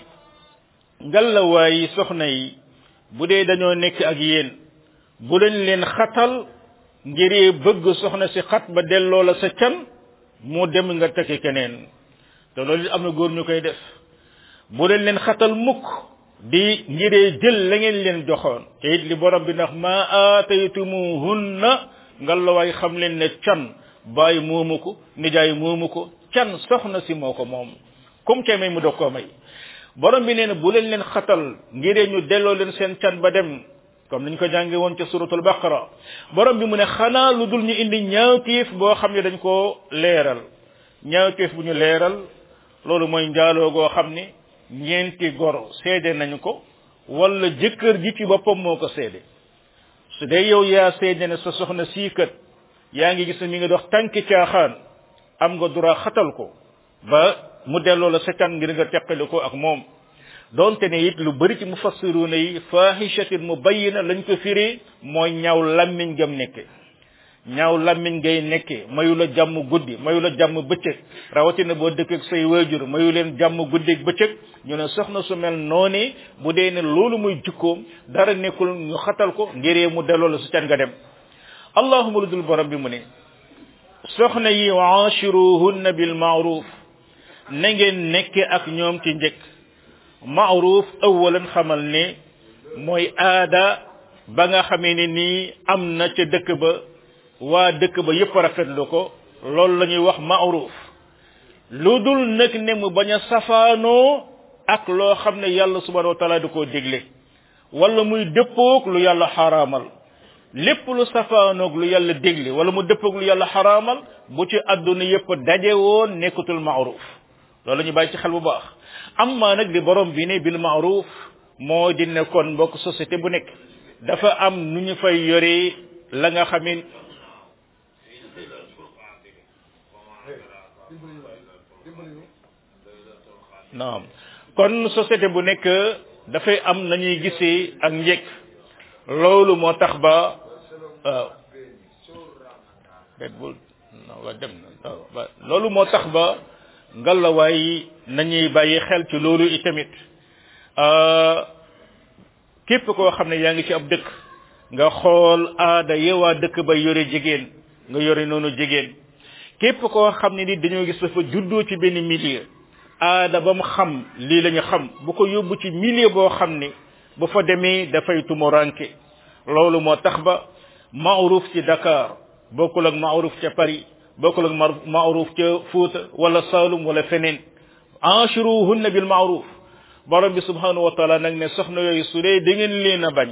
ngallawaayi soxna yi bu dee dañoo nekk ak yéen bu dañ leen xatal ngir bëgg soxna si xat ba delloo la sa can mu dem nga tekki keneen te loolu am na góor ñu koy def bu dañ leen xatal mukk di ngir jël la ngeen leen joxoon te it li borom bi ndax ma aataytumuhunna ngalawaay xam leen ne can bàyyi moomu ko nijaay moomu ko can soxna si moo ko moom comme ke may mu dog koo may borom bi nee na bu leen xatal ngir ñu delloo leen seen can ba dem comme niñ ko jànge woon ca suratul baqara borom bi mu ne xanaa lu dul ñu indi ñaawteef boo xam ne dañ koo leeral ñaawteef bu ñu leeral loolu mooy njaaloo goo xam ne ñeenti goro seede nañu ko wala jëkkër ji ci boppam moo ko seede su dee yow yaa seede ne sa soxna siikat yaa ngi gis ne mi ngi dox tànki caaxaan am nga droit xatal ko ba mu delloo la sa can ngir nga teqali ko ak moom donte ne it lu bari ci mufassiruna yi fahishatin mubayyina lañ ko firi mooy ñaaw lammiñ gam nekke ñaaw lammiñ ngay nekke mayu la jàmm guddi mayu la jàmm bëccëg rawatina boo dëkk ak say waajur mayu leen jàmm guddi ak bëccëg ñu ne soxna su mel noonu bu dee ne loolu muy jukkoom dara nekkul ñu xatal ko ngiree mu delloo la su can nga dem allahuma lu dul borom bi mu ne soxna yi wa ashiruhunna bil ma'ruf na ngeen nekke ak ñoom ci njëkk ma'ruf awalan xamal ne mooy aada ba nga xamee ne nii am na ca dëkk ba waa dëkk ba yëpp rafetlu ko loolu la ñuy wax ma'ruf lu dul nag ne mu bañ a safaanoo ak loo xam ne yàlla subhanahu wa taala da koo dégle wala muy dëppoog lu yàlla xaraamal lépp lu safaanoog lu yàlla dégle wala mu dëppoog lu yàlla xaraamal bu ci àdduna yëpp daje woon nekkatul ma'ruf loolu la ñu bàyyi ci xel bu baax amma nag li borom bi ne bil ma'ruf moo di ne kon mbokk société bu nekk dafa am nu ñu fay yore la nga xamin naam kon société bu nekk dafay am nañuy gisee ak njëkk loolu moo tax ba loolu moo tax ba ngalawaay nañuy bàyyi xel ci loolu itamit képp koo xam ne yaa ngi ci ab dëkk nga xool aada yewaa dëkk ba yore jigéen nga yore noonu jigéen képp koo xam ne ni dañoo gis dafa juddoo ci benn milieu aada ba mu xam lii la ñu xam bu ko yóbbu ci milieu boo xam ne bu fa demee dafay tumuranke loolu moo tax ba ma'ruf ci Dakar bokkul ak ma'ruf ca Paris bokkul ak ma'ruf ca Fuuta wala Saalum wala feneen anshuruhunna bil ma'ruf borom bi subhanahu wa taala nag ne soxna yooyu su dee da ngeen leen a bañ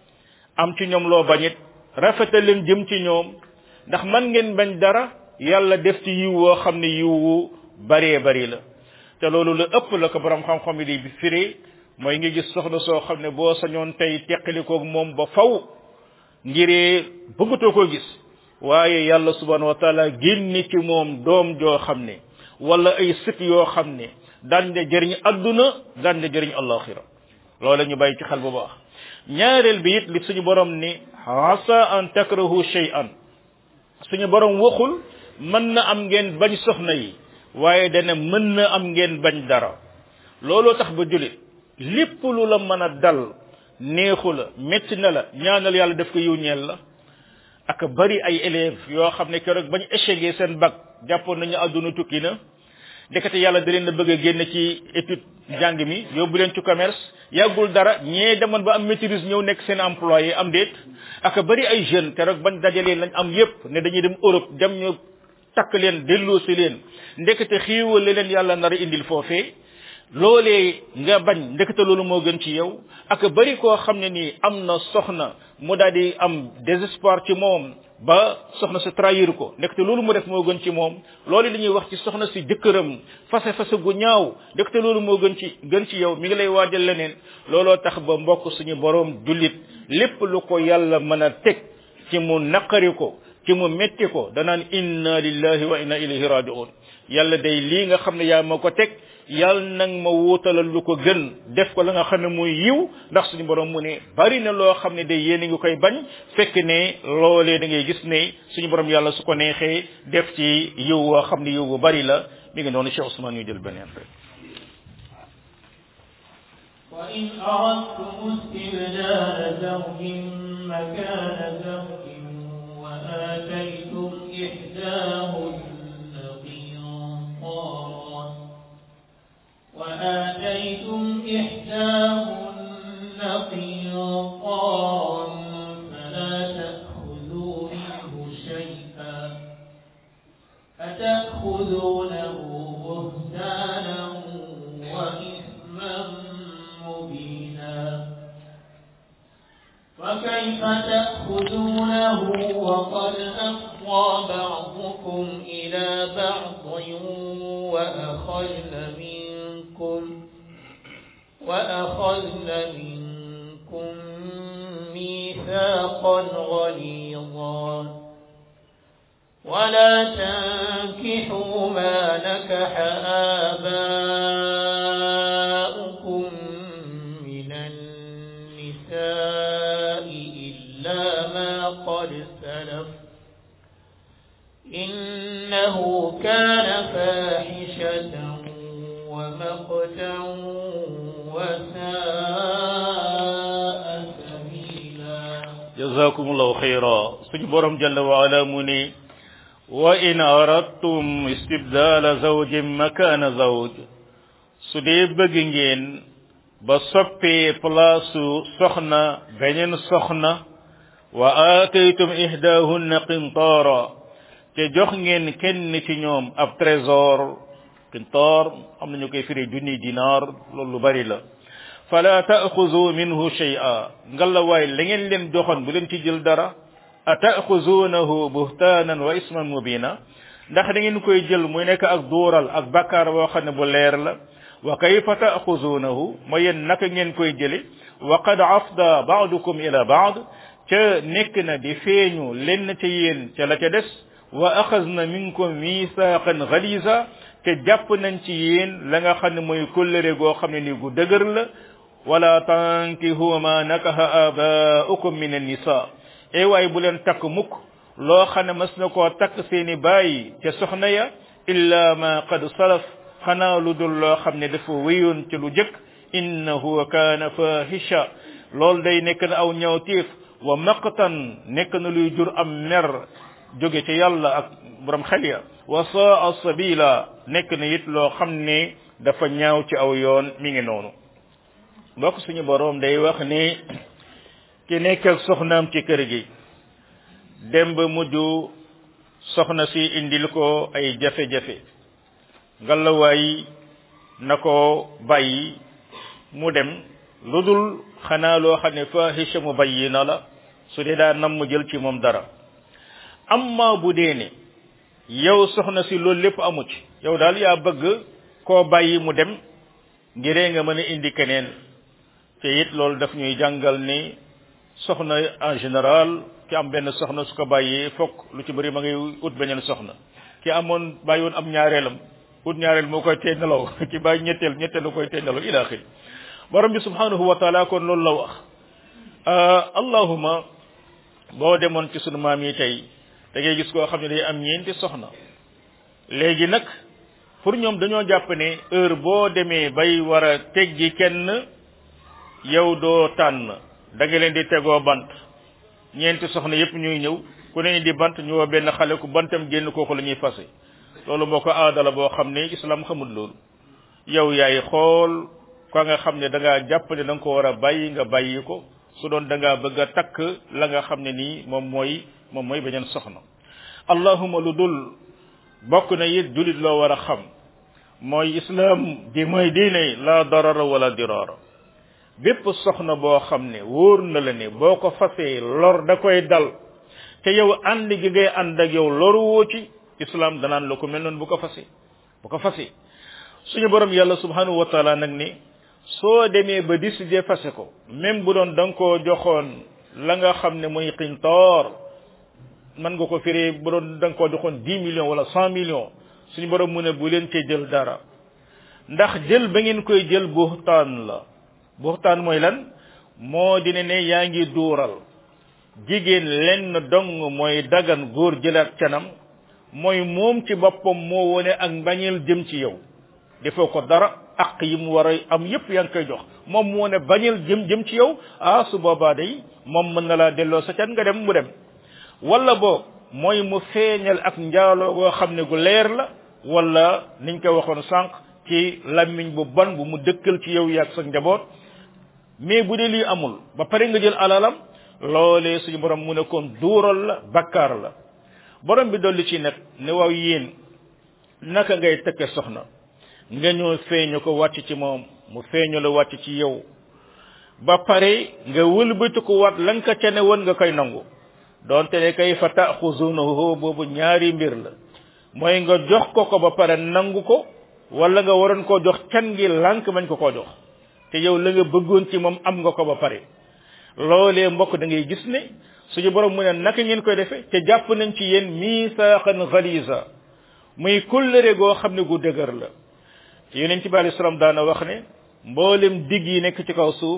am ci ñoom loo bañit rafetal leen jëm ci ñoom ndax man ngeen bañ dara yàlla def ci yiw woo xam ne yiw wu baree bari la te loolu la ëpp la ko borom xam-xam yi di firi mooy ngi gis soxna soo xam ne boo sañoon tey teqalikoog moom ba faw ngiree bëggatoo ko gis waaye yàlla subhanahu wa taala génni ci moom doom joo xam ne wala ay sët yoo xam ne daan de jëriñ adduna daan de jëriñ alaxira loolu la ñu bàyyi ci xel bu baax ñaareel bi it li suñu borom ni asa an takrahu shay'an suñu borom waxul mën na am ngeen bañ soxna yi waaye dana mën na am ngeen bañ dara looloo tax ba julit lépp lu la mën a dal neexu la métti na la ñaanal yàlla def ko yiw ñeel la ak bari ay élèves yoo xam ne keroog bañ échecgee seen bac jàppoon nañu àdduna tukki na ndekete yàlla da leen a bëgg a génn ci étude jàng mi yóbbu leen ci commerce yàggul dara ñee demoon ba am maîtrise ñëw nekk seen employé am déet ak bari ay jeunes keroog bañ dajalee lañ am yépp ne dañuy dem Europe dem ñu takk leen delloosi leen ndekete xiiwal leen yàlla nar a indil foofee loolee nga bañ ndekete loolu moo gën ci yow ak bari koo xam ne nii am na soxna mu daal di am désespoir ci moom ba soxna si trahir ko ndekete loolu mu def moo gën ci moom loolu li ñuy wax ci soxna si jëkkëram fase gu ñaaw ndekete loolu moo gën ci yow mi ngi lay waajal leneen looloo tax ba mbokk suñu boroom jullit lépp lu ko yàlla mën a teg ci mu naqari ko ci mu metti ko danaan inna lillahi wa inna ilayhi raji'un yàlla day lii nga xam ne yaa ma ko teg yàlla nag ma wuutalal lu ko gën def ko la nga xam ne muy yiw ndax suñu borom mu ne bari na loo xam ne day yéen a ngi koy bañ fekk ne loolee da ngay gis ne suñu borom yàlla su ko neexee def ci yiw woo xam ne yiw bu bari la mi ngi noonu Cheikh Ousmane ñu jël beneen rek wa in aradtum istibdala zawjin makana zawjin wa ataytum ihdahunna وآتيتم إحداهن قنطارا فلا تأخذوا منه شيئا أتأخذونه بهتانا وإثما مبينا وكيف تأخذونه وقد أفضى بعضكم إلى بعض وأخذن منكم ميثاقا غليظا ولا تنكحوا ما نكح آباؤكم قد سلف إنه كان فاحشة ومقتا وساء سبيلا جزاكم الله خيرا سني بروم جل وعلا مني وإن أردتم استبدال زوج مكان زوج سدي bëgg ngeen ba soppee place soxna beneen soxna wa aataytum ihdahunna qintaara te jox ngeen kenn ci ñoom ab trésor qintaar am nañu koy firi junni dinar loolu lu bari la fala ta'khudhu minhu shay'a ngalla waay la ngeen leen joxoon bu leen ci jël dara ata'khuzunahu buhtanan wa isman mubina ndax da ngeen koy jël muy nekk ak dooral ak bakkaar boo xam ne bu leer la wa kayfa ta'khuzunahu ma yéen naka ngeen koy jële wa qad afda ba'dukum ila ba'd ca nekk na di feeñu lenn ca yéen ca la ca des wa akhadna minkum mithaqan ghaliza te jàpp nañ ci yéen la nga xam ne mooy kóllëre goo xam ne ni gu dëgër la wala tankihu ma nakaha aba'ukum min an-nisa e waay bu leen takk mukk loo xam ne mas na koo takk seeni bàyyi ca soxna ya illa ma qad salaf xanaa lu dul loo xam ne dafa wéyoon ci lu jëkk innahu kaana fahisha loolu day nekk na aw ñawtiif wa maqtan nekk na luy jur am mer jóge ci yàlla ak borom xel ya wa saa sabila nekk na it loo xam ne dafa ñaaw ci aw yoon mi ngi noonu mbokk suñu borom day wax ni ki nekk ak soxnaam ci kër gi dem ba mujj soxna si indil ko ay jafe-jafe ngalawaay na ko bàyyi mu dem lu dul xanaa loo xam ne fahisha mubayyina la su dee daa nam mu jël ci moom dara amma bu dee ne yow soxna si loolu lépp amu ci yow daal yaa bëgg koo bàyyi mu dem ngiree nga mën a indi keneen te it loolu daf ñuy jàngal ni soxna en général ki am benn soxna su ko bàyyee fokk lu ci bëri ma ngay ut beneen soxna ki amoon bàyyi woon am ñaareelam ut ñaareel moo koy tey nelaw ki bàyyi ñetteel lu koy tey nelaw ila axir borom bi subhanahu wa taala kon loolu la wax allahuma boo demoon ci sunu maam yi tey da ngay gis koo xam ne day am ñeenti soxna léegi nag pour ñoom dañoo jàpp ne heure boo demee bay war a teggi kenn yow doo tànn da nga leen di tegoo bant ñeenti soxna yépp ñuy ñëw ku ne di bant ñu woo benn xale ku bantam génn kooku la ñuy fase loolu moo ko aadala boo xam ne islam xamul loolu yow yaay xool ka nga xam ne da ngaa jàpp ne da nga ko war a bàyyi nga bàyyi ko su doon da ngaa bëgg a takk la nga xam ne nii moom mooy beneen soxna allahuma lu dul bokk na it julit loo war a xam mooy islam di mooy diine la darara wala dirara bépp soxna boo xam ne wóor na la ne boo ko fasee lor da koy dal te yow ànd gi ngay ànd ak yow loru woo ci islam danaan la ko mel noonu bu ko fasee suñu borom yàlla subhanahu wa taala nag ni soo demee ba décider fase ko même bu doon da nga koo joxoon la nga xam ne mooy qintaar man nga ko firee bu doon da nga koo joxoon 10 millions wala 100 millions suñu borom mu ne bu leen cee jël dara ndax jël ba ngeen koy jël buxtaan la buxtaan mooy lan moo dina ne yaa ngi duural jigéen lenn dong mooy dagan góor jëlaat canam mooy moom ci boppam moo wone ak mbañeel jëm ci yow defoo ko dara ak yi mu war a am yépp yaa ngi koy jox moom moo ne bañeel jëm ci yow su boobaa day moom mën na laa delloo sa can nga dem mu dem wala boog mooy mu feeñal ak njaaloo goo xam ne gu leer la wala niñ ko waxoon sànq ci làmmiñ bu bon bu mu dëkkal ci yow yaag sa njaboot mais bu dee lii amul ba pare nga jël alalam loolee suñu borom mu ne kon duural la bakkaar la borom bi dolli ci nag ne waaw yéen naka ngay tëkke soxna nga ñëw feeñu ko wàcc ci moom mu feeñu la wàcc ci yow ba pare nga wëlbati ko wat la nga ca ne woon nga koy nangu donte ne kay fa ta'khuzunahu boobu ñaari mbir la mooy nga jox ko ba pare nangu ko wala nga waroon koo jox can gi lànk mañ ko koo jox te yow la nga bëggoon ci moom am nga ko ba pare loolee mbokk da ngay gis ne suñu borom mu ne naka ngeen koy defe te jàpp nañ ci yéen miisaaxan ghaliza muy kullëre goo xam ne gu dëgër la yonent bi alayhi salaam daana wax ne mboolem digg yi nekk ci kaw suuf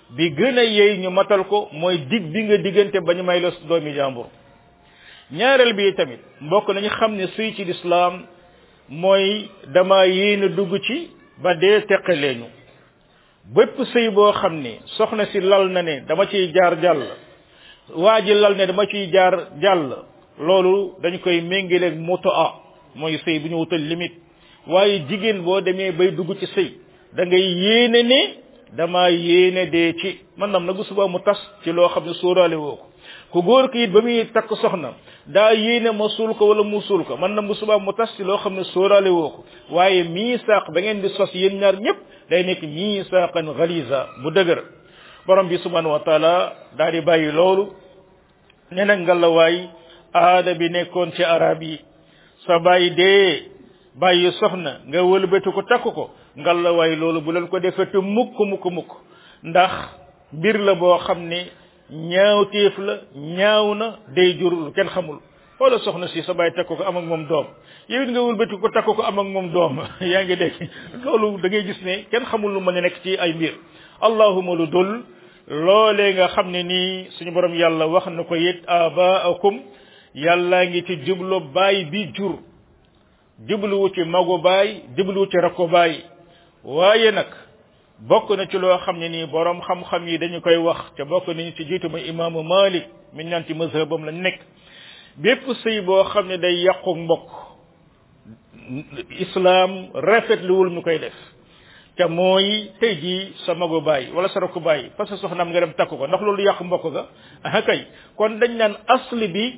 bi gën a yey ñu matal ko mooy dig bi nga diggante ba ñu may la doomi jàmbur ñaareel bi tamit mbokk nañu xam ne sëy ci lislaam mooy dama yéen a dugg ci ba dee teqaleenu bépp sëy boo xam ne soxna si lal na ne dama ciy jaar jàll waa ji lal ne dama ciy jaar jàll loolu dañ koy méngaleeg mutaa mooy sëy bu ñu wutal limite waaye jigéen boo demee bay dugg ci sëy da ngay yéene ne dama yéene dee ci man nam nag bu subaa mu tas ci loo xam ne sóoraale woo ko ku góor ki it ba muy takk soxna daa yéene ma suul ko wala mu suul ko man nam bu subaa mu tas ci loo xam ne sóoraale woo ko waaye miisaaq ba ngeen di sos yéen ñaar ñëpp day nekk miisaaqan galiza bu dëgër borom bi subhanahu wa taala daal di bàyyi loolu ne nag ngalawaay aada bi nekkoon ci arab yi sa bàyyi dee bàyyi soxna nga wëlbati ko takk ko ngalawaay loolu bu leen ko defete mukk mukk mukk ndax mbir la boo xam ne ñaawteef la ñaaw na day jur lu kenn xamul wala soxna si sa bàyyi takk ko am ak moom doom yow it nga wëlbati ko takk ko am ak moom doom yaa ngi dégg loolu da ngay gis ne kenn xamul lu mën a nekk ci ay mbir allahuma lu dul loolee nga xam ne nii suñu borom yàlla wax na ko it abaakum yàlla ngi ci jublu baay bi jur jubluwu ci magu baay jubluwu ci rakko baay waaye nag bokk na ci loo xam ne nii borom xam-xam yi dañu koy wax te bokk nañu ci jiitu muy imaamu Malik mi ñaan ci mazhabam la nekk bépp sëy boo xam ne day yàqu mbokk islam rafetluwul ñu koy def te mooy tey jii sa magu baay wala sa rakku baay parce que soxnaam nga dem takk ko ndax loolu yàqu mbokk ga ah kay kon dañ naan asli bi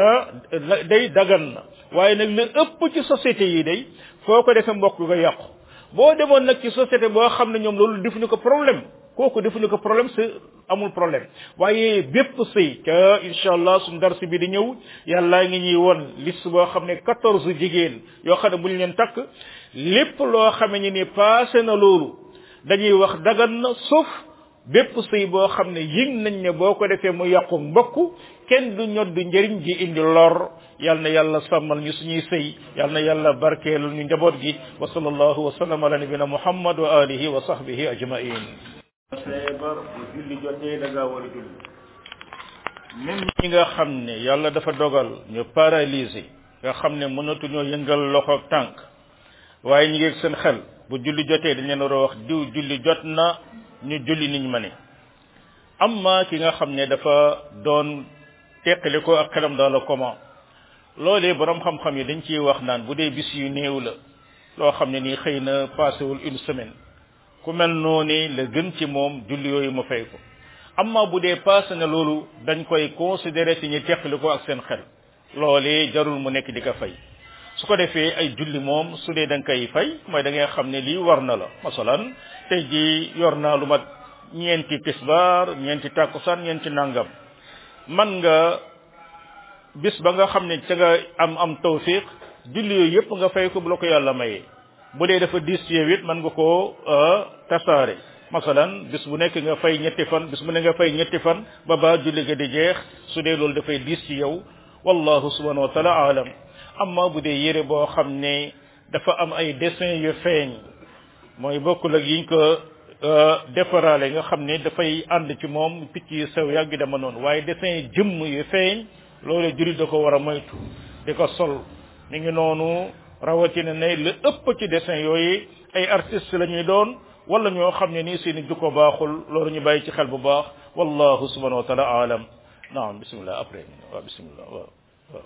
day dagan na waaye nag li ëpp ci société yi day foo ko defee mbokk nga yàqu boo demoon nag ci société boo xam ne ñoom loolu defuñu ko problème kooku defuñu ko problème c'est amul problème waaye bépp sëy ca incha allah suñu darsi bi di ñëw yàlla ngi ñuy won liste boo xam ne 14 jigéen yoo xam ne bu ñu leen takk lépp loo xamee ni passé na loolu dañuy wax dagan na sauf bépp sëy boo xam ne yëg nañ ne boo ko defee mu yàqu mbokk kenn du ñod du njëriñ ji indi lor yal na yàlla sàmmal ñu suñuy sëy yal na yàlla barkeelul ñu njaboot gi wa sallallahu wa sallam ala nabina muhammad wa alihi wa sahbihi ajmain feebar bu julli jotee da ngaa war a julli même ñi nga xam ne yàlla dafa dogal ñu paralysé nga xam ne mënatuñoo yëngal loxo ak tànk waaye ñu ngi seen xel bu julli jotee dañ leen war a wax diw julli jot na ñu julli niñ ma ne amma ki nga xam ne dafa doon teqali ko ak xelam dans le coma loolee borom xam-xam yi dañ ciy wax naan bu dee bis yu néew la loo xam ne nii xëy na passewul une semaine ku mel noonu la gën ci moom julli yooyu mu fay ko amma bu dee passé na loolu dañ koy considéré ci ñi teqali ko ak seen xel loolee jarul mu nekk di ko fay su ko defee ay julli moom su dee da nga koy fay mooy da ngay xam ne lii war na la masalan tey ji yor naa lu mat ñeenti tisbaar ñeenti takkusaan ñeenti nangam man nga bis ba nga xam ne ca nga am tawfiq julli yooyu yëpp nga fay ko bu la ko yàlla mayee bu dee dafa diis ci yow it man nga koo tasaare masalan bis bu nekk nga fay ñetti fan bis bu nekk nga fay ñetti fan ba ba julli ga di jeex su dee loolu dafay diis ci yow wallahu subhanahu wa taala alam amma bu dee yére boo xam ne dafa am ay dessin yu feeñ mooy bokkul ak yiñ ko defaraale nga xam ne dafay ànd ci moom picc yu sew yàgg dama noonu waaye dessin jëmm yu feeñ loolu jullit da ko war a moytu di ko sol mi ngi noonu rawatina ne lu ëpp ci dessin yooyu ay artistes la ñuy doon wala ñoo xam ne nii seeni jukko baaxul loolu ñu bàyyi ci xel bu baax wallahu subhanahu wa taala alam naam bismillah après waaw bismillah waaw waaw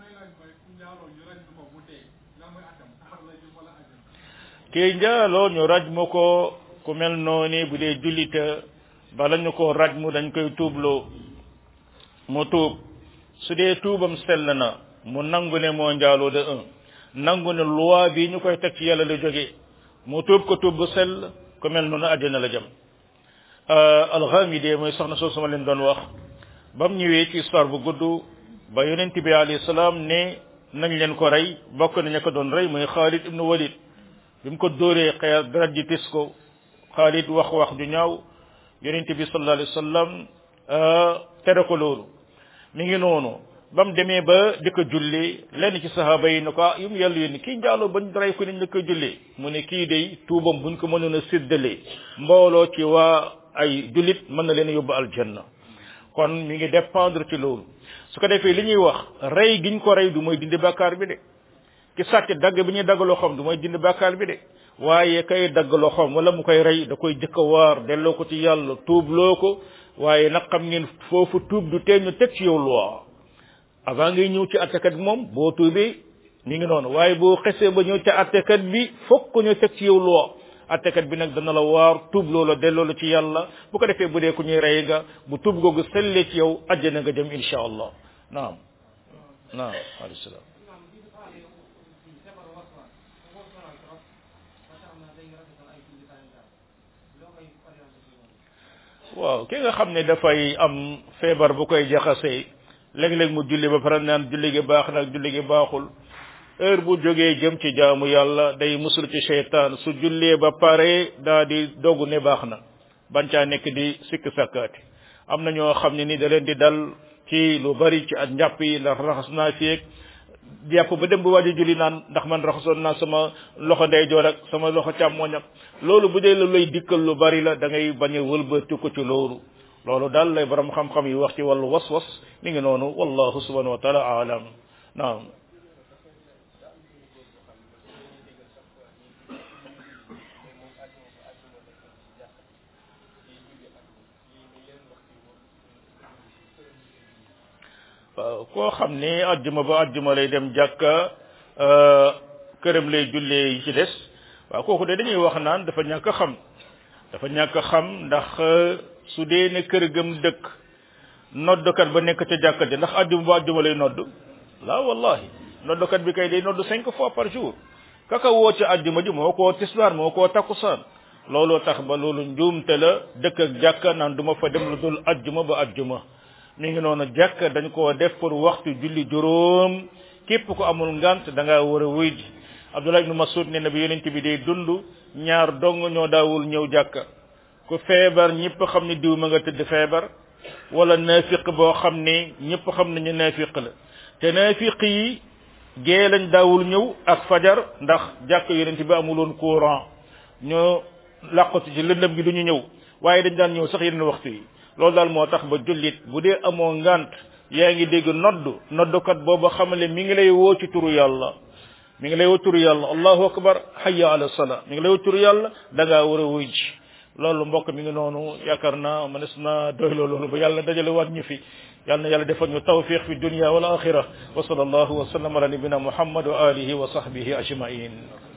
kii njaaloo ñu raj mu ko ku mel noonu bu dee jullita bala ñu ko raj mu dañ koy tuubloo mu tuub su dee tuubam sell na mu nangu ne moo njaaloo de un nangu ne loi bi ñu koy teg ci yàlla la jógee mu tuub ko tuub bu sell ku mel noonu àddina la jëm alxamide mooy soxna soo sama leen doon wax bam ñëwee ci histoire bu gudd ba yonent bi alayhi salaam ne nañ leen ko rey bokk nañu ko doon rey muy Xaalid ibnu Walid bi mu ko dóoree xeer deret ji tis ko Xaalid wax ju ñaaw yonent bi sallallahu alayhi wa sallam tere ko loolu mi ngi noonu ba mu demee ba di ko julli lenn ci sahaaba yi ne ko yu mu yàlla yónni kii njaaloo bañ rey ko niñ la ko julli mu ne kii day tuubam buñ ko mënoon a séddalee mbooloo ci waa ay jullit mën na leen yóbbu aljanna kon mi ngi dépendre ci loolu su ko defee li ñuy wax rey giñ ko rey du mooy dindi bàkkaar bi de ki sàcc dagg bi ñuy dagg loxoom du mooy dindi bàkkaar bi de waaye kay dagg loxoom wala mu koy rey da koy jëkk a waar delloo ko ci yàlla tuubloo ko waaye nag xam ngeen foofu tuub du tee ñu teg ci yow loi avant ngay ñëw ci attekat bi moom boo tuubee mi ngi noonu waaye boo xesee ba ñëw ci attekat bi fokk ñu teg ci yow loi attekat bi nag dana la waar tuub loola delloo la ci yàlla bu ko defee bu dee ku ñuy rey nga bu tuub googu sellee ci yow àjjana nga jëm insha allah naam alayhi salaam waaw ki nga xam ne dafay am feebar bu koy jaxasee léeg-léeg mu julli ba pare naan julli gi baax nag julli gi baaxul heure bu jógee jëm ci jaamu yàlla day musul ci seytaan su jullee ba pare daa di dogu ne baax na ban caa nekk di sikk sakkaati am na ñoo xam ne ni da leen di dal ci lu bari ci at njàpp yi ndax raxas naa feeg jàpp ba dem bu waaj a julli naan ndax man raxasoon naa sama loxo ndeyjoor ak sama loxo càmmooñ ak loolu bu dee la lay dikkal lu bari la da ngay bañ a wëlbati ko ci loolu daal lay borom xam-xam yi wax ci wàllu was-was mi ngi noonu wallahu subhanahu wa taala aalam naam koo xam ne ajjuma ba ajjuma lay dem jàkka këram lay jullee yi ci des waaw kooku de dañuy wax naan dafa ñàkk a xam ndax su dee ne kër gëm dëkk noddkat ba nekk ca jàkka ja ndax ajjuma ba ajjuma lay nodd la wallahi noddkat bi kay day nodd 5 fois par jour kaka woo ca ajjuma ji moo koo tisbaar moo koo takkusaan looloo tax ba loolu njuumte la dëkk ak jàkka naan duma fa dem lu dul ajjuma ba ajjuma mi ngi noonu jàkk dañ koo def pour waxtu julli juróom képp ko amul ngant da ngaa war a wuy ji Abdullah ibn Mas'ud ne na bi yonent bi day dund ñaar dong ñoo daawul ñëw jàkka ku feebar ñëpp xam ne diw ma nga tëdd feebar wala naafiq boo xam ne ñëpp xam nañu naafiq la te naafiq yi gée lañ daawul ñëw ak fajar ndax jàkk yonent bi amuloon courant ñoo làqatu ci lëndëm gi du ñu ñëw waaye dañ daan ñëw sax yeneen waxtu yi loolu daal moo tax ba jullit bu dee amoo ngant yaa ngi dégg noddukat booba xamale mi ngi lay woo ci turu yàlla allahu akbar hayya ala salaa mi ngi lay woo turu yàlla da ngaa war a wuy ji loolu mbokk mi ngi noonu yaakaar naa mënees na doyloo loolu ba yàlla dajale waat ñu fi yàlla na yàlla defal ñu tawfiq fi dunya wal axira wa sallallahu wa sallam ala nabina muhammad wa alihi wa sahbihi ajmain